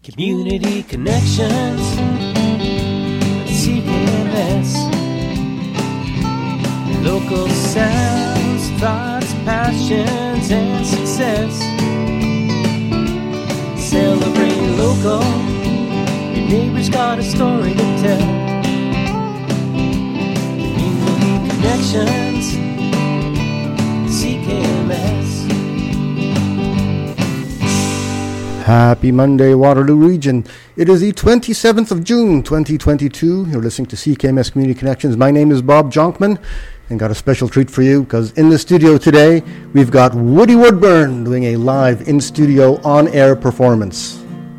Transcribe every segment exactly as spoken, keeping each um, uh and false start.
Community Connections, C K M S. Local sounds, thoughts, passions, and success. Celebrate local, your neighbor's got a story to tell. Community Connections, C K M S. Happy Monday, Waterloo Region. It is the twenty-seventh of June, twenty twenty-two. You're listening to C K M S Community Connections. My name is Bob Jonkman, and got a special treat for you because in the studio today, we've got Woody Woodburn doing a live in-studio, on-air performance.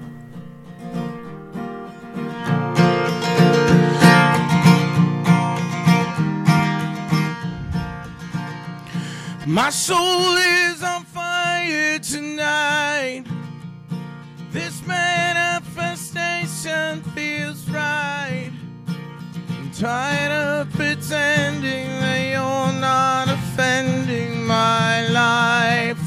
My soul is on fire tonight. This manifestation feels right. I'm tired of pretending that you're not offending my life.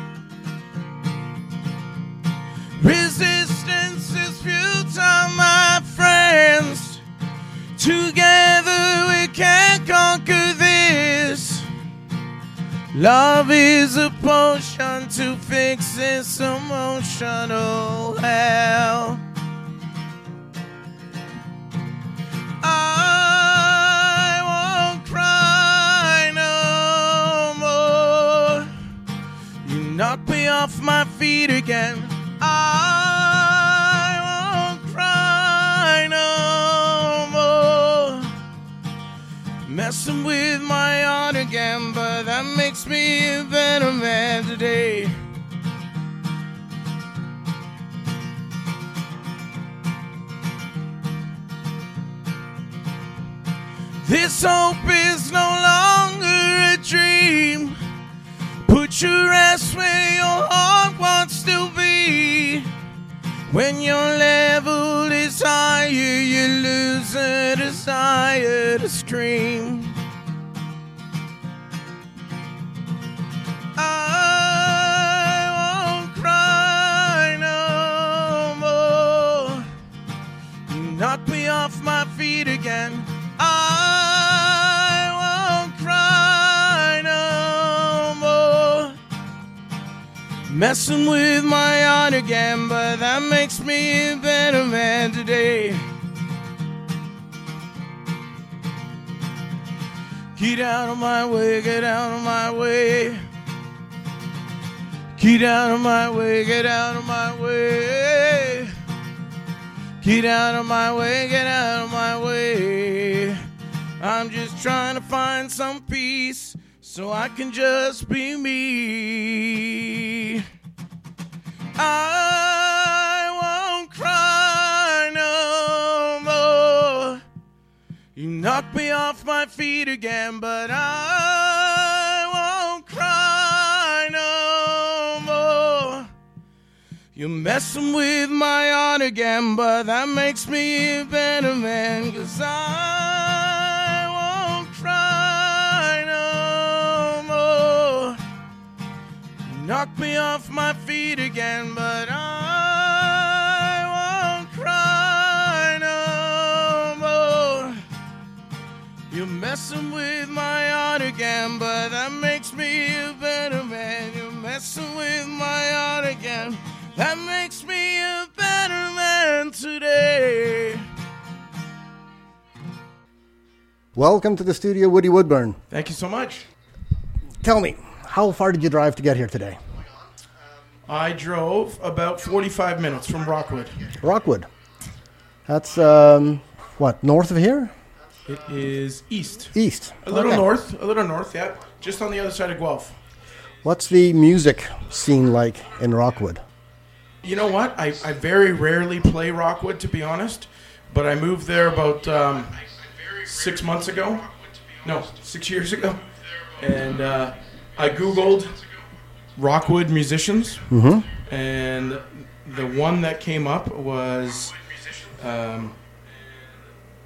Resistance is futile, my friends. Together we can conquer this. Love is a potion to fix this emotional hell. I won't cry no more. You knock me off my feet again. I won't cry no more. Messing with my heart again, but that makes me a better man today. This hope is no longer a dream. Put your rest where your heart wants to be. When your level is higher, you lose a desire to scream. I won't cry no more. You knock me off my feet again. I won't cry no more. Messing with my heart again, but that makes me a better man today. Get out of my way, get out of my way. Get out of my way, get out of my way. Get out of my way, get out of my way. I'm just trying to find some peace so I can just be me. I won't cry no more. You knock me off my feet again, but I won't cry no more. You're messing with my heart again, but that makes me a better man. 'Cause I won't cry no more. You knock me off my feet again, but I won't cry no more. You're messing with my heart again, but that makes me a better man. You're messing with my heart again. That makes me a better man today. Welcome to the studio, Woody Woodburn. Thank you so much. Tell me, how far did you drive to get here today? I drove about forty-five minutes from Rockwood. Rockwood. That's, um, what, north of here? It is east. East. A little Okay. north, a little north, yeah. Just on the other side of Guelph. What's the music scene like in Rockwood? You know what? I, I very rarely play Rockwood, to be honest. But I moved there about um, six months ago. No, six years ago. And uh, I Googled Rockwood musicians. Mm-hmm. And the one that came up was um,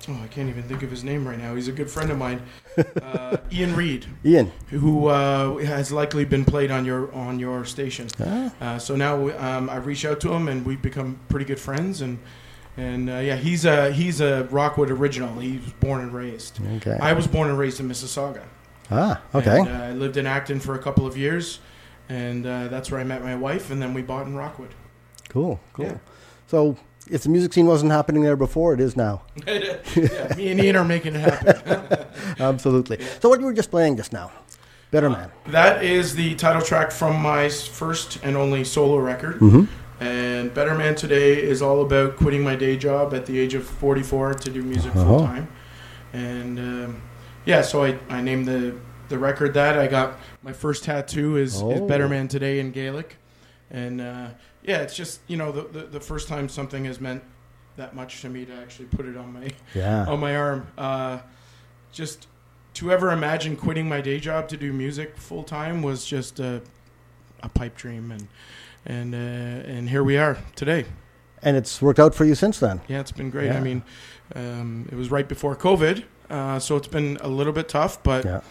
oh, I can't even think of his name right now. He's a good friend of mine, uh, Ian Reid, Ian. who uh, has likely been played on your on your station. Ah. Uh, so now um, I reach out to him, and we've become pretty good friends. And and uh, yeah, he's a he's a Rockwood original. He was born and raised. Okay. I was born and raised in Mississauga. Ah, okay. And, uh, I lived in Acton for a couple of years, and uh, that's where I met my wife. And then we bought in Rockwood. Cool, cool. Yeah. So, if the music scene wasn't happening there before, it is now. Yeah, me and Ian are making it happen. Absolutely. So, what you were just playing just now, Better Man. Uh, that is the title track from my first and only solo record. Mm-hmm. And Better Man Today is all about quitting my day job at the age of forty-four to do music Uh-huh. full time. And um, yeah, so I, I named the, the record that. I got my first tattoo is, Oh. is Better Man Today in Gaelic. And uh, yeah, it's just, you know, the, the, the first time something has meant that much to me to actually put it on my Yeah. on my arm. Uh, just to ever imagine quitting my day job to do music full time was just a, a pipe dream, and and uh, and here we are today. And it's worked out for you since then. Yeah, it's been great. Yeah. I mean, um, it was right before COVID, uh, so it's been a little bit tough, but Yeah.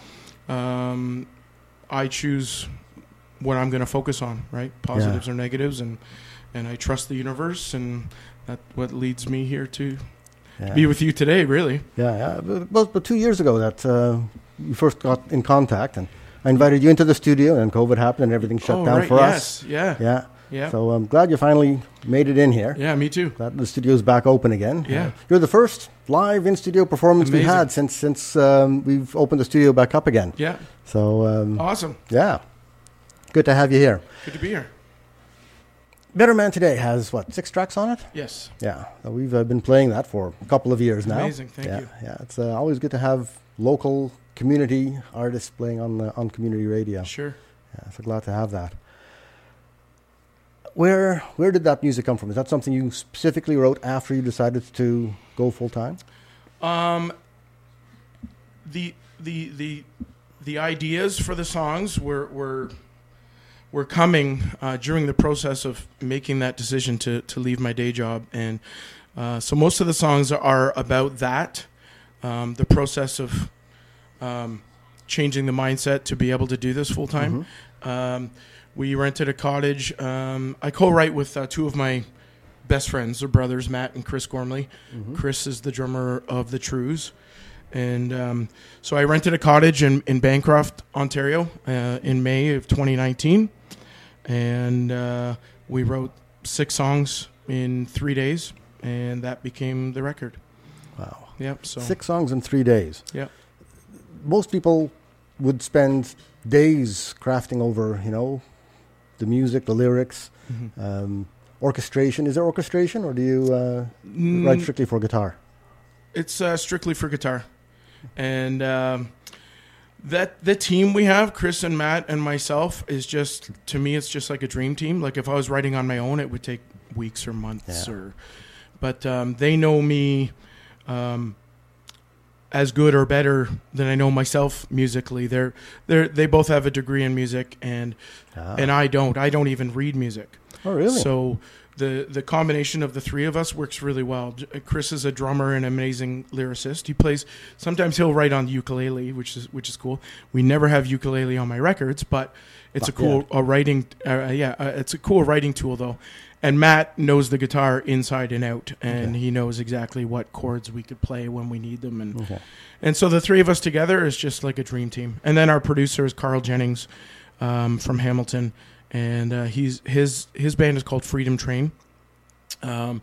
um, I choose what I'm going to focus on, right? Positives Yeah. or negatives, and and I trust the universe, and that's what leads me here to Yeah. be with you today, really. Yeah, yeah. But, but, but two years ago that uh, you first got in contact, and I invited you into the studio, and COVID happened, and everything shut oh, down right, for yes, us. Yeah. Yeah. Yeah. So I'm glad you finally made it in here. Yeah, me too. Glad the studio's back open again. Yeah. Uh, you're the first live in-studio performance we've Amazing. had since since um, we've opened the studio back up again. Yeah. So, um, Awesome. yeah. Good to have you here. Good to be here. Better Man Today has, what, six tracks on it? Yes. Yeah. So we've uh, been playing that for a couple of years now. Amazing. Thank yeah, you. Yeah, it's uh, always good to have local community artists playing on the, on community radio. Sure. Yeah, so glad to have that. Where where did that music come from? Is that something you specifically wrote after you decided to go full time? Um, the the the the ideas for the songs were were were coming uh, during the process of making that decision to to leave my day job, and uh, so most of the songs are about that, um, the process of um, changing the mindset to be able to do this full time. Mm-hmm. Um, we rented a cottage. Um, I co-write with uh, two of my best friends, they're brothers, Matt and Chris Gormley. Mm-hmm. Chris is the drummer of the Trues. And um, so I rented a cottage in, in Bancroft, Ontario uh, in May of twenty nineteen. And uh, we wrote six songs in three days, and that became the record. Wow. Yep. So Six songs in three days. Yep. Most people would spend days crafting over, you know, the music, the lyrics, Mhm. um, orchestration. Is there orchestration, or do you uh, Mm, write strictly for guitar? It's uh, strictly for guitar. And um, that the team we have, Chris and Matt and myself, is just, to me, it's just like a dream team. Like if I was writing on my own, it would take weeks or months. Yeah. or, But um, they know me um, as good or better than I know myself musically. They're, they're, they both have a degree in music, and Ah. and I don't. I don't even read music. Oh, really? So the the combination of the three of us works really well. J- Chris is a drummer and amazing lyricist. He plays. Sometimes he'll write on the ukulele, which is which is cool. We never have ukulele on my records, but it's Not a cool yet. a writing. Uh, yeah, uh, it's a cool writing tool though. And Matt knows the guitar inside and out, and Okay. he knows exactly what chords we could play when we need them. And Okay. and so the three of us together is just like a dream team. And then our producer is Carl Jennings um, from Hamilton, and uh, he's his his band is called Freedom Train. Um,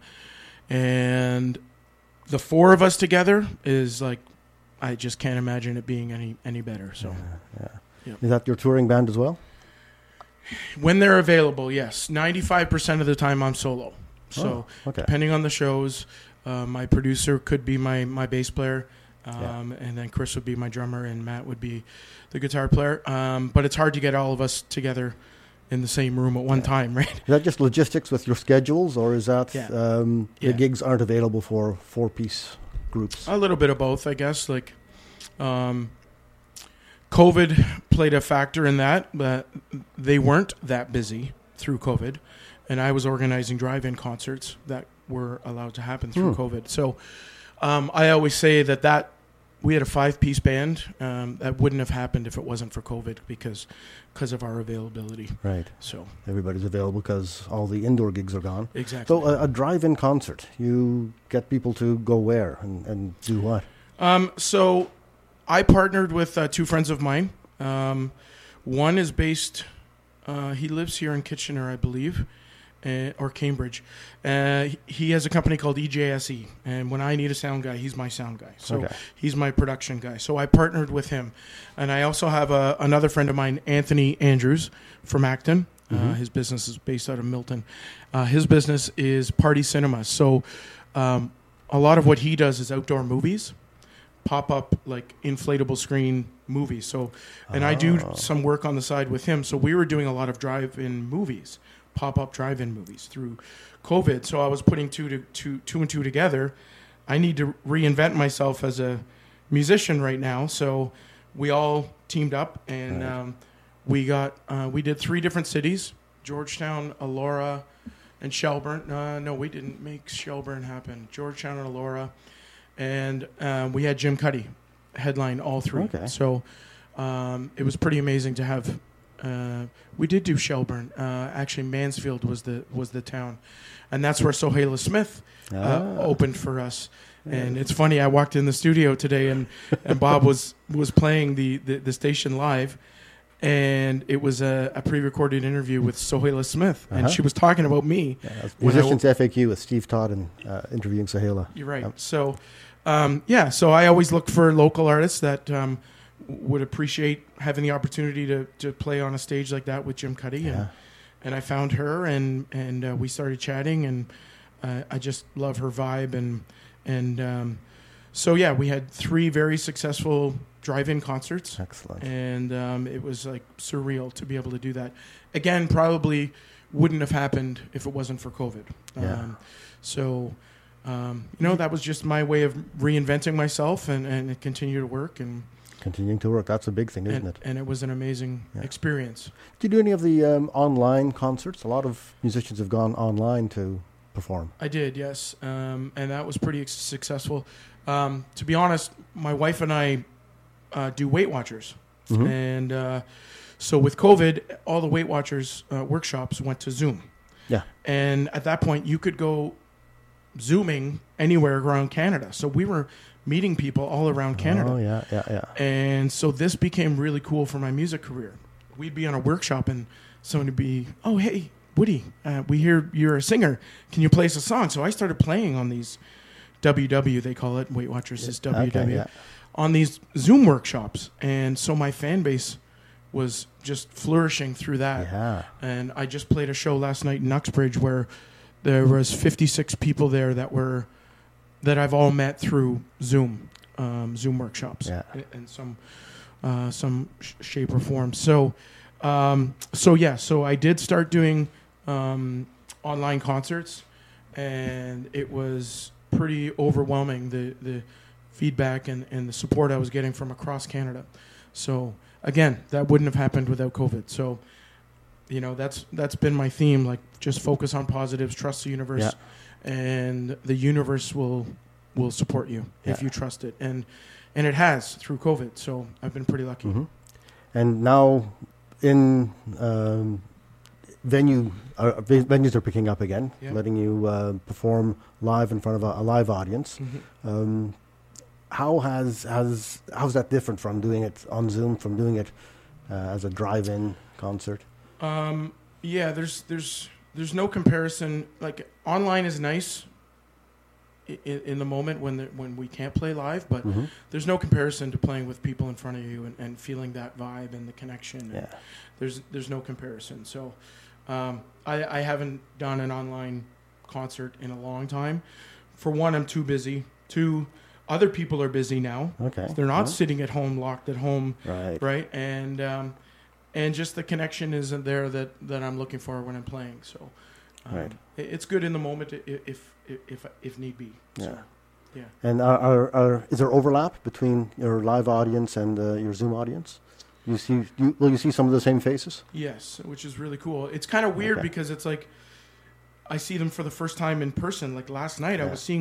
and the four of us together is like, I just can't imagine it being any any better. So Yeah. Yeah. Is that your touring band as well? when they're available, yes, ninety-five percent of the time I'm solo. So Oh, okay. depending on the shows, uh, my producer could be my, my bass player, um, Yeah. and then Chris would be my drummer, and Matt would be the guitar player. Um, but it's hard to get all of us together in the same room at one Yeah. time, right? Is that just logistics with your schedules, or is that Yeah. um, Yeah. the gigs aren't available for four-piece groups? A little bit of both, I guess. Like, um, COVID played a factor in that, but they weren't that busy through COVID, and I was organizing drive-in concerts that were allowed to happen through Hmm. COVID. So Um, I always say that that we had a five-piece band. Um, that wouldn't have happened if it wasn't for COVID because because of our availability. Right. So everybody's available because all the indoor gigs are gone. Exactly. So a, a drive-in concert, you get people to go where and, and do what? Um, so I partnered with uh, two friends of mine. Um, one is based, uh, he lives here in Kitchener, I believe, uh, or Cambridge. Uh, he, he has a company called E J S E, and when I need a sound guy, he's my sound guy. So Okay. he's my production guy. So I partnered with him. And I also have a, another friend of mine, Anthony Andrews from Acton. Mm-hmm. Uh, his business is based out of Milton. Uh, his business is Party Cinema. So um, a lot of what he does is outdoor movies. Pop-up like inflatable screen movies. So, and I do Oh. some work on the side with him. So we were doing a lot of drive-in movies, pop-up drive-in movies through COVID. So I was putting two to two, two and two together. I need to reinvent myself as a musician right now. So we all teamed up and Right. um, we got uh, we did three different cities: Georgetown, Elora, and Shelburne. Uh, no, we didn't make Shelburne happen. Georgetown and Elora. And um, we had Jim Cuddy headline all three. Okay. So um, it was pretty amazing to have. Uh, we did do Shelburne. Uh, actually, Mansfield was the was the town, and that's where Sohaila Smith uh, Ah. opened for us. And it's funny. I walked in the studio today, and, and Bob was was playing the, the, the station live, and it was a, a pre-recorded interview with Sohaila Smith, and Uh-huh. she was talking about me. Yeah, that's When I Musicians F A Q with Steve Todd and uh, interviewing Sohaila. You're right. Yep. So, um, yeah. So I always look for local artists that um, w- would appreciate having the opportunity to, to play on a stage like that with Jim Cuddy, Yeah. and and I found her, and and uh, we started chatting, and uh, I just love her vibe, and and um, so yeah, we had three very successful drive-in concerts, Excellent. and um, it was like surreal to be able to do that. Again, probably wouldn't have happened if it wasn't for COVID. Yeah. Um, so, um, you know, that was just my way of reinventing myself and, and continue to work. And, Continuing to work, that's a big thing, isn't and, it? and it was an amazing Yeah. experience. Do you do any of the um, online concerts? A lot of musicians have gone online to perform. I did, yes. Um, and that was pretty ex- successful. Um, to be honest, my wife and I uh, do Weight Watchers. Mhm. And uh, so with COVID, all the Weight Watchers uh, workshops went to Zoom. Yeah. And at that point, you could go Zooming anywhere around Canada. So we were meeting people all around Canada. Oh, yeah, yeah, yeah. And so this became really cool for my music career. We'd be on a workshop and someone would be, oh, hey, Woody, uh, we hear you're a singer. Can you play us a song? So I started playing on these W W, they call it. Weight Watchers is W W. Okay, yeah. On these Zoom workshops. And so my fan base was just flourishing through that. Yeah. And I just played a show last night in Uxbridge where there was fifty-six people there that were that I've all met through Zoom, um, Zoom workshops, Yeah. in, in some uh, some sh- shape or form. So, um, so yeah, so I did start doing um, online concerts, and it was pretty overwhelming, the the feedback and, and the support I was getting from across Canada. So again, that wouldn't have happened without COVID. So, you know, that's that's been my theme, like just focus on positives, trust the universe, Yeah. and the universe will will support you if Yeah. you trust it. And and it has through COVID. So I've been pretty lucky. Mhm. And now in um, venue, uh, ve- venues are picking up again, Yeah. letting you uh, perform live in front of a, a live audience. Mhm. Um, how has has how's that different from doing it on Zoom, from doing it uh, as a drive-in concert? Um, yeah, there's there's there's no comparison. Like online is nice in, in the moment when the, when we can't play live, but Mhm. there's no comparison to playing with people in front of you and, and feeling that vibe and the connection. Yeah. There's there's no comparison. So um, I, I haven't done an online concert in a long time. For one, I'm too busy. Two, other people are busy now. Okay. They're not Yeah. sitting at home, locked at home, Right. right? And um, and just the connection isn't there that, that I'm looking for when I'm playing. So um, Right. it, it's good in the moment i- if if if, if need be. So, Yeah. yeah. And are, are, are is there overlap between your live audience and uh, your Zoom audience? You see, you, will you see some of the same faces? Yes, which is really cool. It's kind of weird Okay. because it's like I see them for the first time in person. Like last night, I Yeah. was seeing f-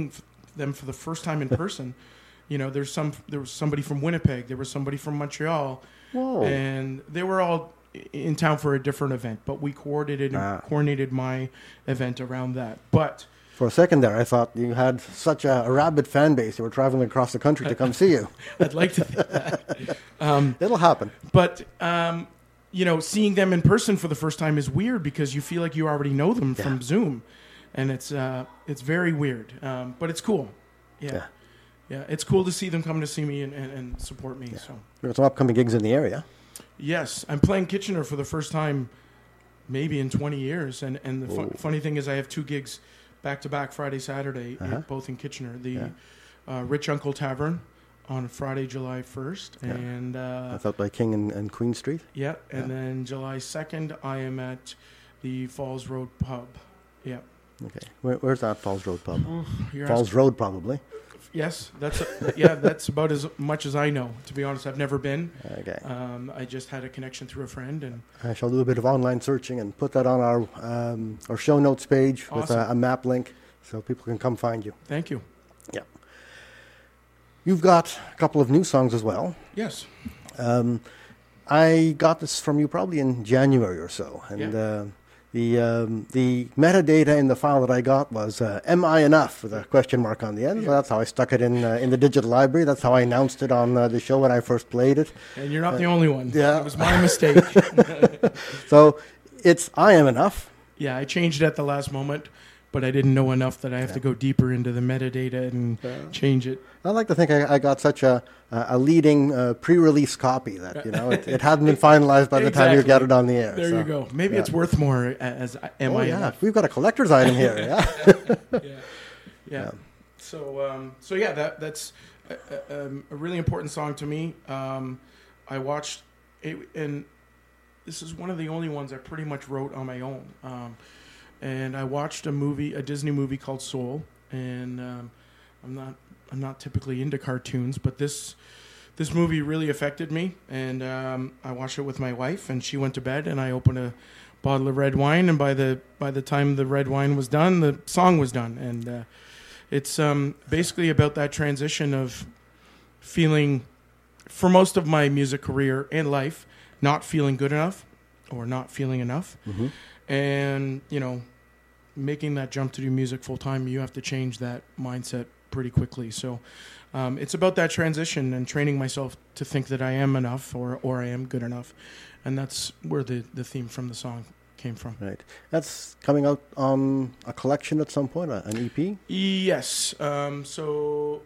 them for the first time in person. You know, there's some there was somebody from Winnipeg, there was somebody from Montreal, Whoa. and they were all in town for a different event. But we coordinated Ah. coordinated my event around that. But For a second there, I thought you had such a, a rabid fan base. You were traveling across the country to come see you. I'd like to think that. Um, It'll happen. But, um, you know, seeing them in person for the first time is weird because you feel like you already know them Yeah. from Zoom. And it's uh, it's very weird. Um, but it's cool. Yeah. Yeah. yeah. It's cool to see them come to see me and, and, and support me. So, There are some upcoming gigs in the area. yes, I'm playing Kitchener for the first time maybe in twenty years. And, and the fu- funny thing is I have two gigs back-to-back Friday, Saturday, Uh-huh. in, both in Kitchener. The Yeah. uh, Rich Uncle Tavern on Friday, July first. Yeah. And... Uh, That's out by King and, and Queen Street. Yeah, and Yeah. then July second, I am at the Falls Road Pub. Yeah. Okay. Where, where's that Falls Road pub? You're Falls asking- Road, probably. Yes, that's yeah, that's about as much as I know. To be honest, I've never been. Okay. Um, I just had a connection through a friend, and I shall do a bit of online searching and put that on our um, our show notes page with a, Awesome. a map link so people can come find you. thank you. Yeah. You've got a couple of new songs as well. Yes. Um, I got this from you probably in January or so, and Yeah. uh, the um, the metadata in the file that I got was uh, "Am I enough?" with a question mark on the end. So Yeah. that's how I stuck it in uh, in the digital library. That's how I announced it on uh, the show when I first played it. And you're not the only one. yeah. It was my mistake. So it's "I Am Enough." Yeah, I changed it at the last moment, but I didn't know enough that I have to go deeper into the metadata and change it. I like to think I, I got such a a leading uh, pre-release copy that you know it, it hadn't been finalized by the time you Exactly. get it on the air. There so. you go. Maybe yeah. it's worth more as I- am Oh I yeah, enough? we've got a collector's item here. Yeah. yeah. yeah. So, um, so yeah, that that's a, a, um, a really important song to me. Um, I watched it, and this is one of the only ones I pretty much wrote on my own. Um, and I watched a movie, a Disney movie called Soul, and um, I'm not I'm not typically into cartoons, but this this movie really affected me. And um, I watched it with my wife, and she went to bed, and I opened a bottle of red wine, and by the by the time the red wine was done, the song was done. And uh, it's um, basically about that transition of feeling, for most of my music career and life, not feeling good enough or not feeling enough. Mm-hmm. And, you know, making that jump to do music full time, you have to change that mindset pretty quickly. So um, it's about that transition and training myself to think that I am enough or, or I am good enough. And that's where the, the theme from the song came from. Right. That's coming out on a collection at some point, a- an E P? Yes. Um, so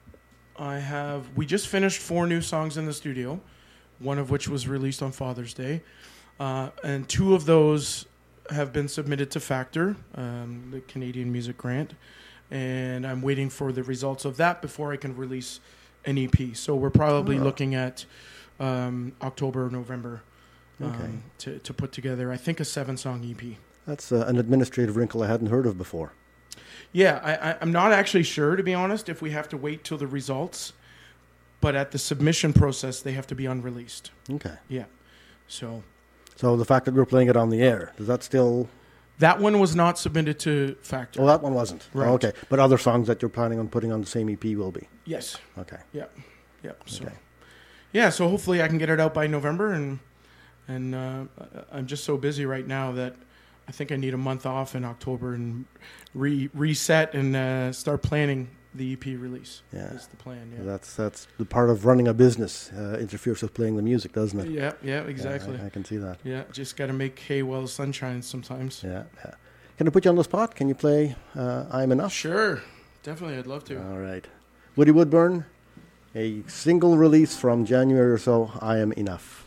I have, we just finished four new songs in the studio, one of which was released on Father's Day. Uh, and two of those have been submitted to Factor, um, the Canadian Music Grant. And I'm waiting for the results of that before I can release an E P. So we're probably Oh. looking at um, October, November um, Okay. to, to put together, I think, a seven-song E P. That's uh, an administrative wrinkle I hadn't heard of before. Yeah, I, I, I'm not actually sure, to be honest, if we have to wait till the results. But at the submission process, they have to be unreleased. Okay. Yeah. So So the fact that we're playing it on the air, does that still... that one was not submitted to Factor. Oh, that one wasn't. Right. Oh, okay. But other songs that you're planning on putting on the same E P will be. Yes. Okay. Yeah. Yeah. So, Okay. yeah. So hopefully I can get it out by November, and and uh, I'm just so busy right now that I think I need a month off in October and re reset and uh, start planning the E P release. Yeah. Is the plan. Yeah. That's that's the part of running a business, uh, interferes with playing the music, doesn't it? Yeah. Yeah. Yeah, Exactly. I, I can see that. Yeah. Just got to make hay while the sun shines sometimes. Yeah, yeah. Can I put you on the spot? Can you play uh, I'm Enough? Sure. Definitely. I'd love to. All right. Woody Woodburn, a single release from January or so, I Am Enough.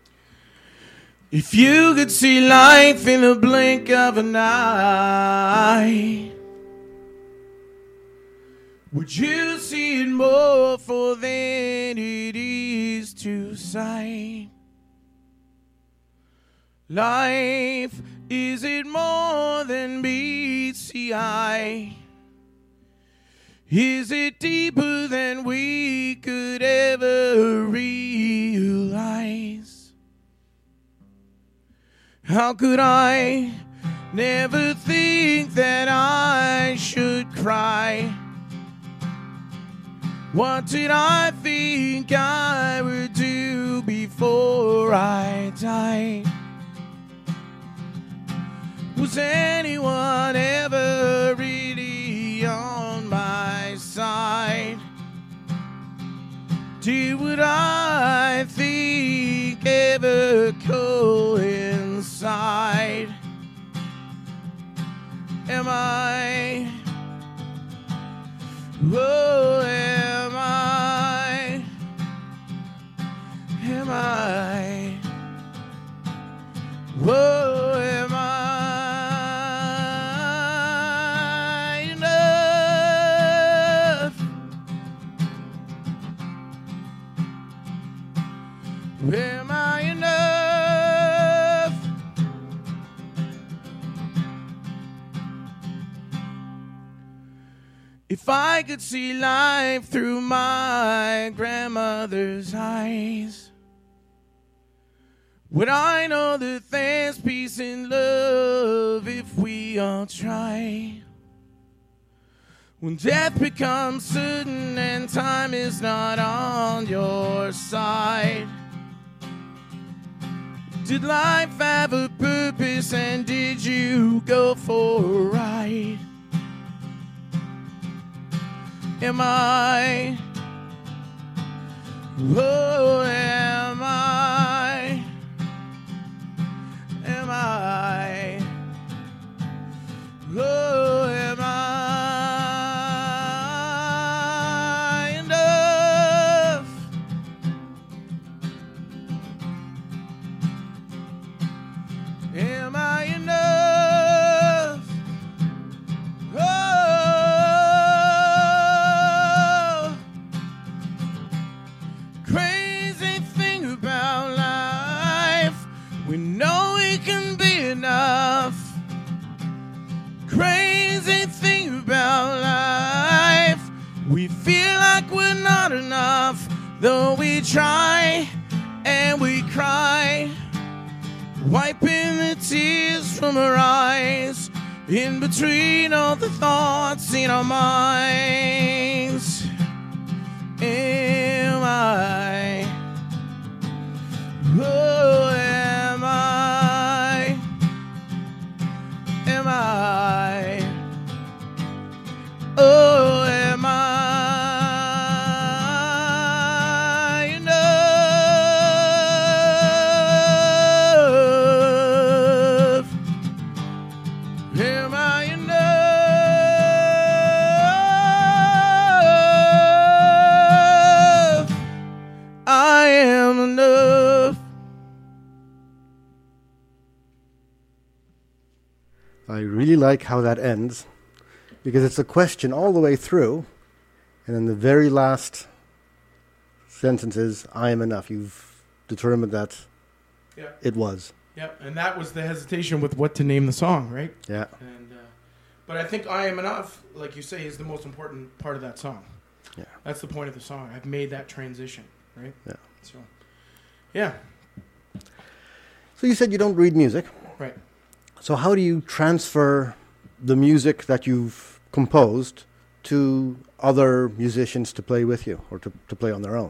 If you could see life in the blink of an eye, would you see it more for than it is to sight? Life, is it more than meets the eye? Is it deeper than we could ever realize? How could I never think that I should cry What did I think I would do before I died? Was anyone ever really on my side? Did what I think ever coincide? Am I? Oh, am I? Am I? Whoa, am I enough? Am I enough? If I could see life through my grandmother's eyes, would I know that there's peace and love if we all try? When death becomes certain and time is not on your side, did life have a purpose and did you go for a ride? Am I? Oh, am I? Am I? Oh, am I enough? Am I enough? Oh, crazy thing about life, we know it can be enough. Crazy thing about life, we feel like we're not enough, though we try and we cry, wiping the tears from our eyes, in between all the thoughts in our minds. Am I? Oh, am I? Am I? Oh, am I enough? Am I enough? I am enough. I really like how that ends, because it's a question all the way through, and then the very last sentence is, I am enough. You've determined that Yeah. it was. Yep, and that was the hesitation with what to name the song, right? Yeah. And uh, but I think "I Am Enough," like you say, is the most important part of that song. Yeah. That's the point of the song. I've made that transition, right? Yeah. So, yeah, So you said you don't read music. right. So how do you transfer the music that you've composed to other musicians to play with you or to, to play on their own?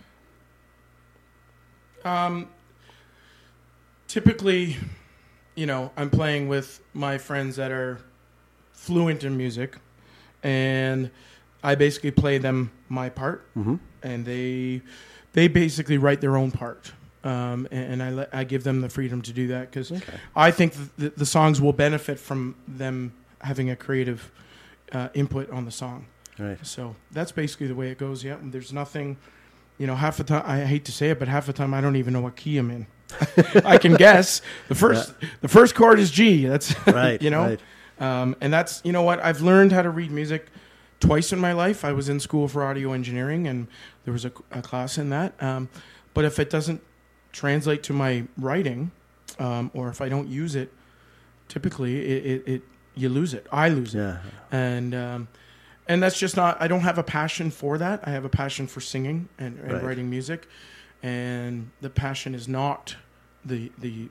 Um, typically, you know, I'm playing with my friends that are fluent in music, and I basically play them my part, Mm-hmm. and they they basically write their own part. Um, and, and I let, I give them the freedom to do that because Okay. I think the, the songs will benefit from them having a creative uh, input on the song. Right. So that's basically the way it goes. Yeah, and there's nothing, you know. Half the time, I hate to say it, but half the time I don't even know what key I'm in. I can guess the first the first chord is G. That's Right. you know, Right. um, and that's you know what I've learned how to read music twice in my life. I was in school for audio engineering, and there was a, a class in that. Um, but if it doesn't translate to my writing, um, or if I don't use it, typically it, it, it you lose it. I lose it, Yeah. and um, and that's just not. I don't have a passion for that. I have a passion for singing and, and Right. writing music, and the passion is not the the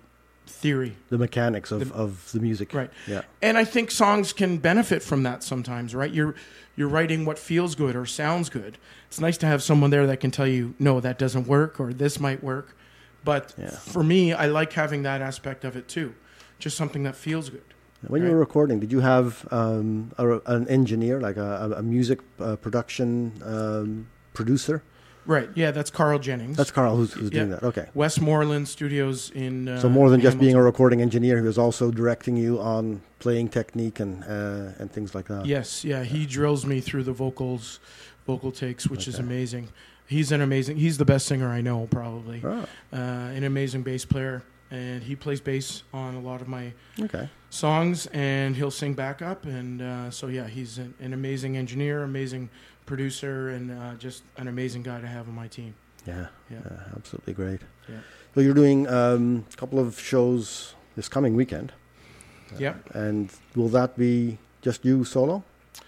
theory. The mechanics of, The- of the music. Right. Yeah. And I think songs can benefit from that sometimes, right? You're you're writing what feels good or sounds good. It's nice to have someone there that can tell you, no, that doesn't work, or this might work. But Yeah. for me, I like having that aspect of it too. Just something that feels good. When you Right. were recording, did you have um, a, an engineer, like a, a music uh, production um, producer? Right. Yeah, that's Carl Jennings. That's Carl who's, who's doing Yeah. that. Okay. Westmoreland Studios in uh, So more than just being a Hamilton. recording engineer, he was also directing you on playing technique and uh, and things like that. Yes, yeah, he drills me through the vocals, vocal takes, which is Okay. amazing. He's an amazing. He's the best singer I know, probably. Oh, Uh, an amazing bass player, and he plays bass on a lot of my okay. songs, and he'll sing backup. And uh, so, yeah, he's an, an amazing engineer, amazing producer, and uh, just an amazing guy to have on my team. Yeah, Yeah. uh, absolutely great. Yeah. So you're doing um, a couple of shows this coming weekend, Yep. and will that be just you solo?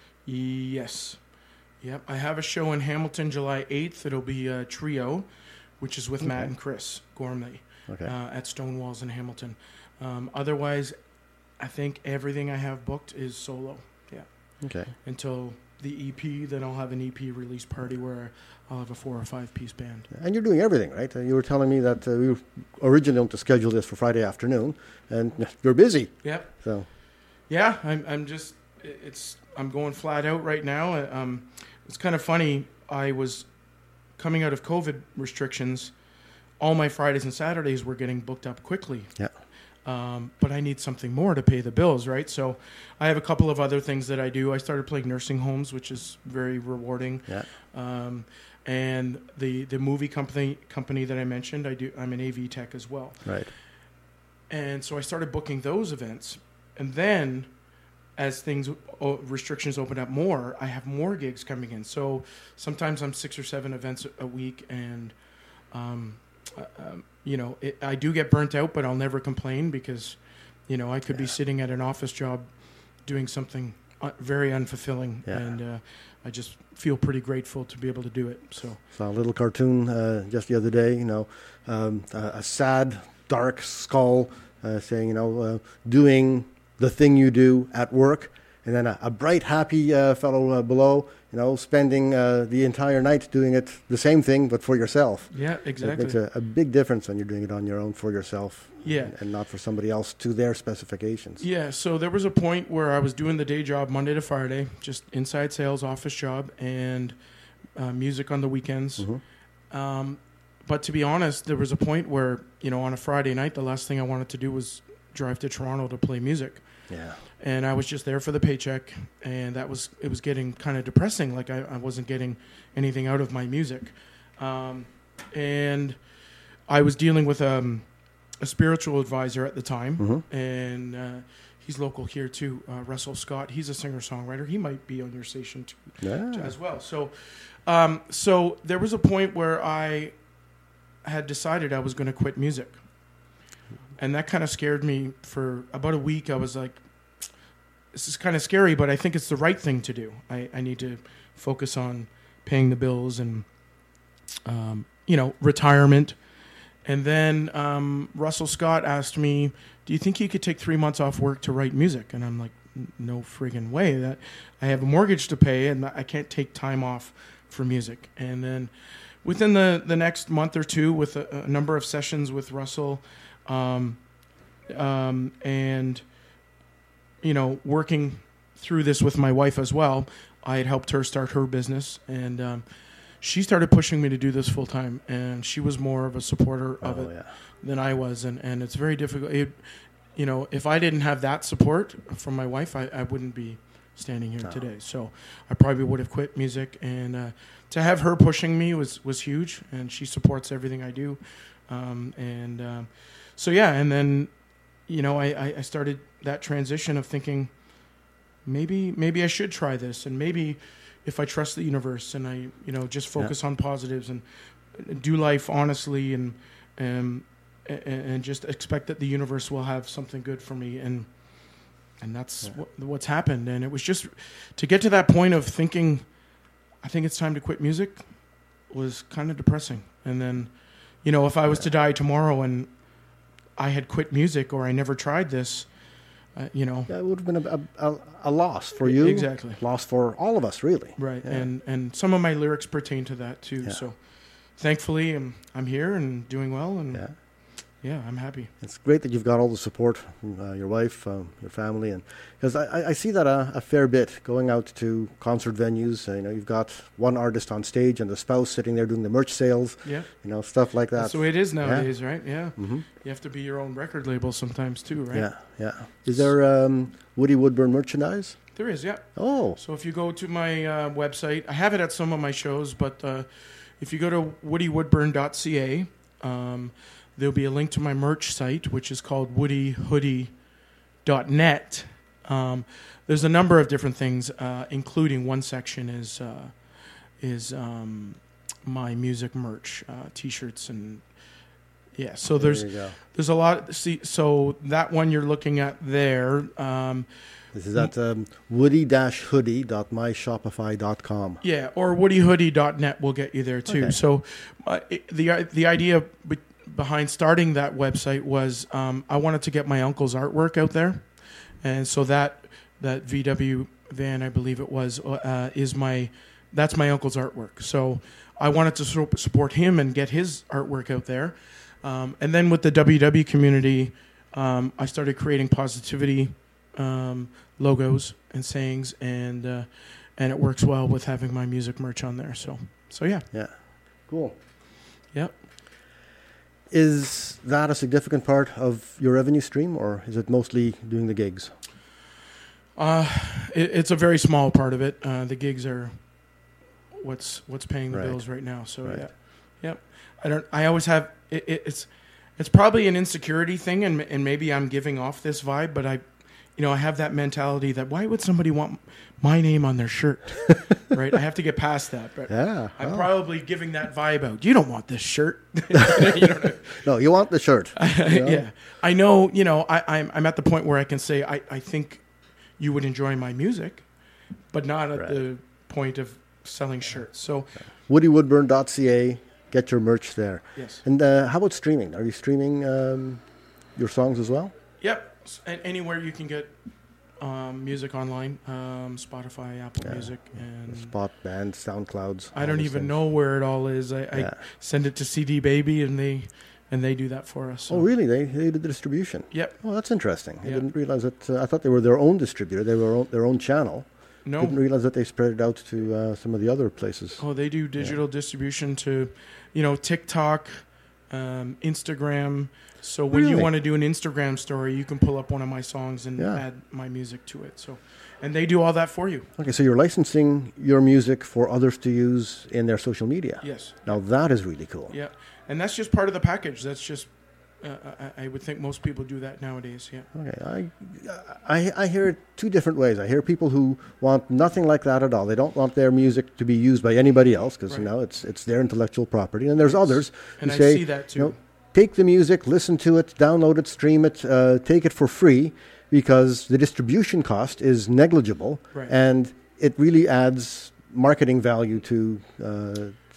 Yes. Yep. I have a show in Hamilton July eighth. It'll be a trio, which is with Matt Okay. and Chris Gormley. Okay. uh, at Stonewalls in Hamilton. Um, otherwise, I think everything I have booked is solo. Yeah, okay. until the E P. Then I'll have an E P release party where I'll have a four or five piece band. And you're doing everything, right? Uh, you were telling me that uh, we were originally going to schedule this for Friday afternoon, and you're busy. Yep. So Yeah, I'm. I'm just. it- It's. I'm going flat out right now. Uh, Um, it's kind of funny. I was coming out of COVID restrictions. All my Fridays and Saturdays were getting booked up quickly. yeah, Um, but I need something more to pay the bills, right? So I have a couple of other things that I do. I started playing nursing homes, which is very rewarding. yeah, Um, and the the movie company company that I mentioned, I do. I'm an A V tech as well. right. And so I started booking those events. And then as things o- restrictions open up more, I have more gigs coming in. So sometimes I'm six or seven events a week, and um, uh, um, you know, it, I do get burnt out, but I'll never complain because, you know, I could be Yeah. sitting at an office job doing something uh, very unfulfilling, Yeah. and uh, I just feel pretty grateful to be able to do it. So Saw a little cartoon uh, just the other day, you know, um, a, a sad, dark skull uh, saying, you know, uh, doing the thing you do at work, and then a, a bright, happy uh, fellow uh, below, you know, spending uh, the entire night doing it, the same thing, but for yourself. yeah, It exactly. makes a, a big difference when you're doing it on your own for yourself. Yeah. And, and not for somebody else to their specifications. Yeah, so there was a point where I was doing the day job Monday to Friday, just inside sales, office job, and uh, music on the weekends. Mhm. Um, but to be honest, there was a point where, you know, on a Friday night, the last thing I wanted to do was drive to Toronto to play music. Yeah. And I was just there for the paycheck, and that was, it was getting kind of depressing. Like I, I wasn't getting anything out of my music. Um, and I was dealing with um, a spiritual advisor at the time, Mhm. and uh, he's local here too, uh, Russell Scott. He's a singer-songwriter. He might be on your station too, Yeah. as well. So, um, so there was a point where I had decided I was going to quit music, and that kind of scared me for about a week. I was like, "This is kind of scary, but I think it's the right thing to do. I, I need to focus on paying the bills and, um, you know, retirement." And then um, Russell Scott asked me, "Do you think you could take three months off work to write music?" And I'm like, "No friggin' way! That I have a mortgage to pay, and I can't take time off for music." And then within the, the next month or two, with a, a number of sessions with Russell, um, um, and you know, working through this with my wife as well, I had helped her start her business, and um, she started pushing me to do this full time, and she was more of a supporter of Oh, it yeah. than I was, and, and it's very difficult. It, you know, if I didn't have that support from my wife, I, I wouldn't be standing here No. today. So I probably would have quit music, and uh, to have her pushing me was, was huge, and she supports everything I do. Um, and um, so, yeah, and then, you know, I, I- I started that transition of thinking, maybe maybe I should try this, and maybe if I trust the universe and I, you know, just focus on positives and do life honestly, and and and just expect that the universe will have something good for me, and and that's Yeah. what, what's happened. And it was just to get to that point of thinking, I think it's time to quit music, was kind of depressing. And then, you know, if I was to die tomorrow and I had quit music or I never tried this, uh, you know. Yeah, it would have been a, a, a loss for you. Exactly. Loss for all of us, really. Right. Yeah. And and some of my lyrics pertain to that too. Yeah. So thankfully I'm I'm here and doing well, and Yeah. yeah, I'm happy. It's great that you've got all the support from uh, your wife, um, your family, and because I, I- I see that a, a fair bit going out to concert venues. Uh, you know, you've got one artist on stage and the spouse sitting there doing the merch sales. Yeah. You know, stuff like that. That's the way it is nowadays, right? Yeah. hmm You have to be your own record label sometimes too, right? Yeah, yeah. Is there um, Woody Woodburn merchandise? There is, yeah. Oh, So if you go to my uh, website, I have it at some of my shows, but uh, if you go to woody woodburn dot c a, um, there'll be a link to my merch site, which is called woody hoodie dot net. Um, there's a number of different things, uh, including one section is uh, is um, my music merch, uh, T-shirts, and yeah. So there's there you go. there's a lot. See, so that one you're looking at there. Um, This is at um, woody dash hoodie dot my shopify dot com. Yeah, or woody hoodie dot net will get you there too. Okay. So uh, it, the the idea be, behind starting that website was um, I wanted to get my uncle's artwork out there, and so that that V W van, I believe it was, uh, is my that's my uncle's artwork. So I wanted to so- support him and get his artwork out there, um, and then with the W W community, um, I started creating positivity um, logos and sayings, and uh, and it works well with having my music merch on there. So so yeah, Yeah, cool. yep. Is that a significant part of your revenue stream, or is it mostly doing the gigs? Uh, it, it's a very small part of it. Uh, the gigs are what's what's paying the Right. bills right now. So Right. yeah, yep. I don't. I always have. It, it, it's it's probably an insecurity thing, and and maybe I'm giving off this vibe, but I, you know, I have that mentality that why would somebody want my name on their shirt, right? I have to get past that. But Yeah. I'm well. probably giving that vibe out. You don't want this shirt. you know, No, you want the shirt. you know? yeah, I know. You know, I, I'm I'm at the point where I can say I, I think you would enjoy my music, but not at Right. the point of selling shirts. So woody woodburn dot c a. Get your merch there. yes, And uh, how about streaming? Are you streaming um, your songs as well? yep. S- And anywhere you can get um, music online, um, Spotify, Apple Yeah. Music, and Spot, Band, SoundClouds. I all don't those even things. know where it all is. I, I Yeah. send it to C D Baby, and they and they do that for us. So. Oh, really? They, they did the distribution. Yep. Oh, that's interesting. I Yeah. didn't realize that. Uh, I thought they were their own distributor. They were own, their own channel. No. Didn't realize that they spread it out to uh, some of the other places. Oh, they do digital distribution to, you know, TikTok, um, Instagram. So when you Really? want to do an Instagram story, you can pull up one of my songs and Yeah. add my music to it. So, and they do all that for you. Okay, so you're licensing your music for others to use in their social media. Yes. Now that is really cool. Yeah. And that's just part of the package. That's just, uh, I, I would think most people do that nowadays. Yeah. Okay, I, I, I hear it two different ways. I hear people who want nothing like that at all. They don't want their music to be used by anybody else because you Right. know it's it's their intellectual property. And there's others And who I say, see that too. you know, take the music, listen to it, download it, stream it, uh, take it for free because the distribution cost is negligible Right. and it really adds marketing value to uh,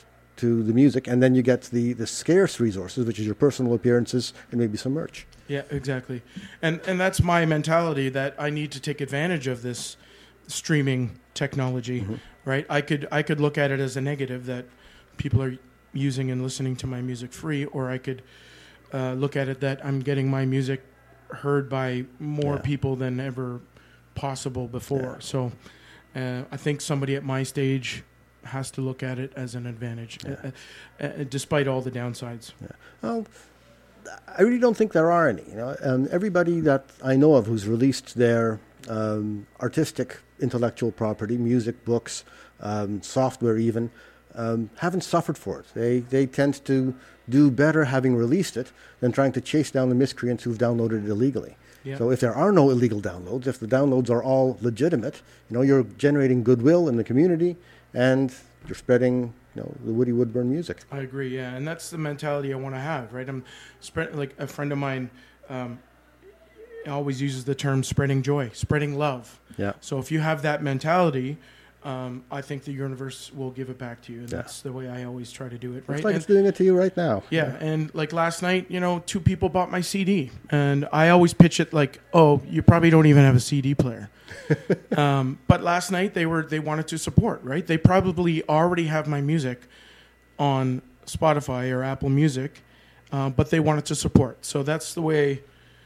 to the music. And then you get the, the scarce resources, which is your personal appearances and maybe some merch. Yeah, exactly. And and that's my mentality that I need to take advantage of this streaming technology, Mm-hmm. right? I could I could look at it as a negative that people are using and listening to my music free, or I could uh, look at it that I'm getting my music heard by more Yeah. people than ever possible before. Yeah. So uh, I think somebody at my stage has to look at it as an advantage, Yeah. uh, uh, despite all the downsides. Well, I really don't think there are any. You know, um, everybody that I know of who's released their um, artistic intellectual property, music, books, um, software, even, um, haven't suffered for it. They they tend to do better having released it than trying to chase down the miscreants who've downloaded it illegally. Yeah. So if there are no illegal downloads, if the downloads are all legitimate, you know, you're generating goodwill in the community and you're spreading, you know, the Woody Woodburn music. I agree, yeah, and that's the mentality I want to have, right? I'm spread like a friend of mine um, always uses the term spreading joy, spreading love. Yeah. So if you have that mentality, um, I think the universe will give it back to you. And Yeah. that's the way I always try to do it, right? It's like And- it's doing it to you right now. yeah, and like last night, you know, two people bought my C D, and I always pitch it like, "Oh, you probably don't even have a C D player." um, but last night they were they wanted to support, right? They probably already have my music on Spotify or Apple Music, uh, but they wanted to support. So that's the way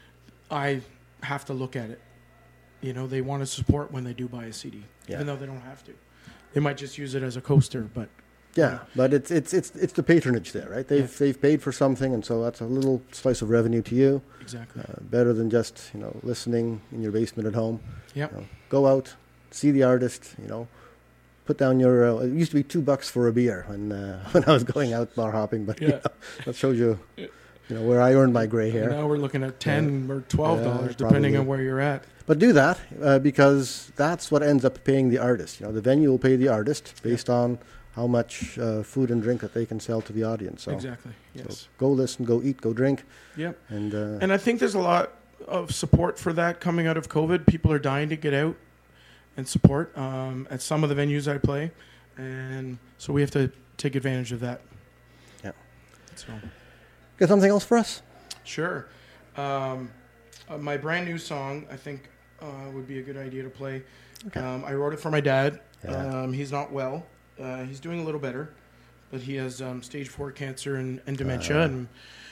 I have to look at it. You know, they want to support when they do buy a C D, Yeah. even though they don't have to. They might just use it as a coaster, but. Yeah, but it's it's it's it's the patronage there, right? They've Yeah. they've paid for something, and so that's a little slice of revenue to you. Exactly. Uh, better than just you know listening in your basement at home. Yep. You know, go out, see the artist. You know, put down your. Uh, it used to be two bucks for a beer when uh, when I was going out bar hopping, but you Yeah. know, that shows you, you know, where I earned my gray hair. And now we're looking at ten or twelve dollars, Yeah, depending probably. on where you're at. But do that uh, because that's what ends up paying the artist. You know, the venue will pay the artist based on how much uh, food and drink that they can sell to the audience. So, Exactly. so Yes. go listen, go eat, go drink, Yep. and uh, And I think there's a lot of support for that coming out of COVID. People are dying to get out and support um, at some of the venues I play, and so we have to take advantage of that. Yeah. So got something else for us? sure. Um, uh, my brand new song, I think, uh, would be a good idea to play. Okay. Um, I wrote it for my dad. Yeah. Um, he's not well. Uh, he's doing a little better, but he has um, stage four cancer and, and dementia. Uh. And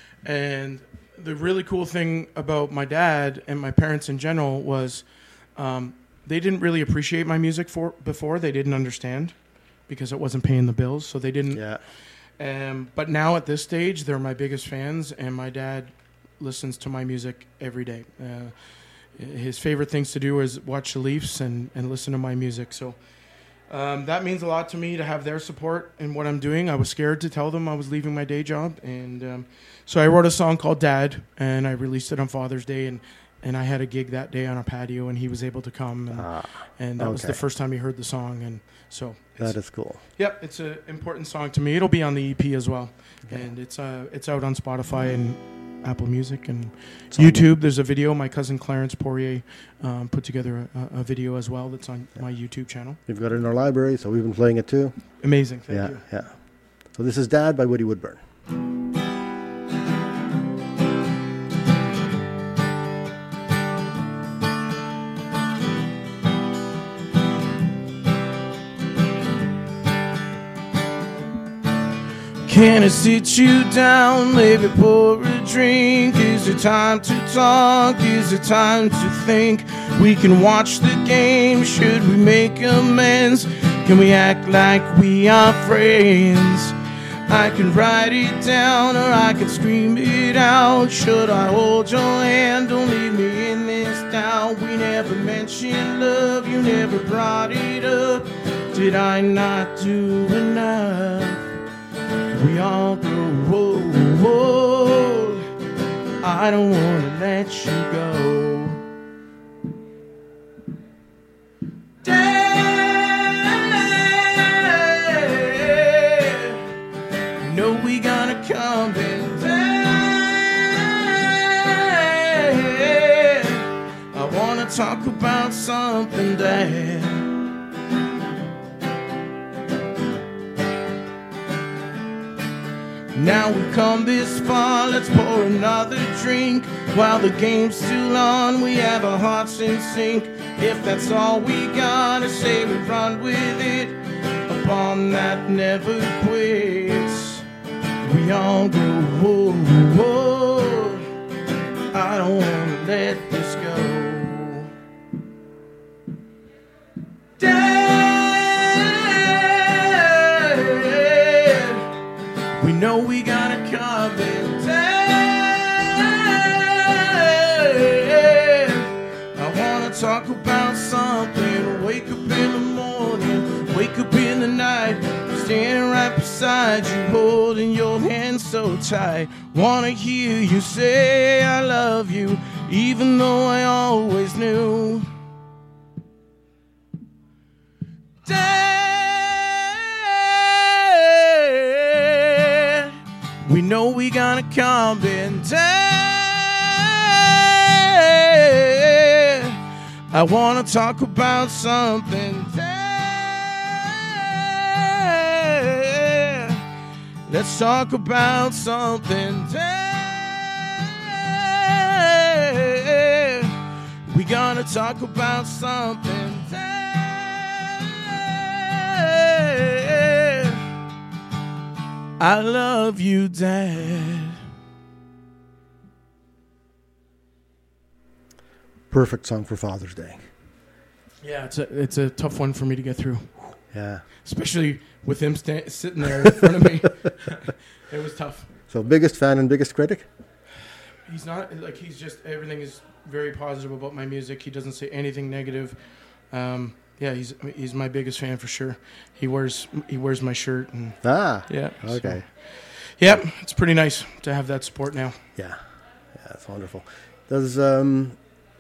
and the really cool thing about my dad and my parents in general was um, they didn't really appreciate my music for before. They didn't understand because it wasn't paying the bills, so they didn't. Yeah. Um, but now at this stage, they're my biggest fans, and my dad listens to my music every day. Uh, his favorite things to do is watch the Leafs and, and listen to my music. So um, that means a lot to me to have their support in what I'm doing. I was scared to tell them I was leaving my day job, and um, so I wrote a song called Dad, and I released it on Father's Day, and, and I had a gig that day on a patio, and he was able to come, and, Ah, and that was the okay. first time he heard the song, and so it's, that is cool. yep, it's an important song to me. It'll be on the E P as well, Okay. and it's uh it's out on Spotify and Apple Music and It's on YouTube. There's a video. My cousin Clarence Poirier um, put together a, a video as well that's on my YouTube channel. We've got it in our library, so we've been playing it too. Amazing, thank yeah, you. yeah. So this is Dad by Woody Woodburn. Can I sit you down, maybe pour a drink? Is it time to talk? Is it time to think? We can watch the game, should we make amends? Can we act like we are friends? I can write it down or I can scream it out. Should I hold your hand? Don't leave me in this town. We never mentioned love, you never brought it up. Did I not do enough? We all grow old. I don't want to let you go. Dad, know we gonna come and Dad, I wanna talk about something, Dad. Now we've come this far, let's pour another drink. While the game's still on, we have our hearts in sync. If that's all we gotta say, we run with it. A bond that never quits. We all grow old. I don't wanna let this go. Dad, we know we gotta come in. Dad, I wanna talk about something. Wake up in the morning, wake up in the night, standing right beside you, holding your hand so tight. Wanna hear you say I love you, even though I always knew. Dad, we know we gonna come in. Dad, I wanna talk about something. Dad, Let's talk about something dead. We gonna talk about something dead. I love you, Dad. Perfect song for Father's Day. Yeah, it's a it's a tough one for me to get through. Yeah. Especially with him sta- sitting there in front of me. It was tough. So biggest fan and biggest critic? He's not, like, he's just, everything is very positive about my music. He doesn't say anything negative. Um, yeah, he's he's my biggest fan for sure. He wears he wears my shirt. And Ah, yeah. okay. So, yeah, it's pretty nice to have that support now. Yeah, yeah, that's wonderful. Does, um,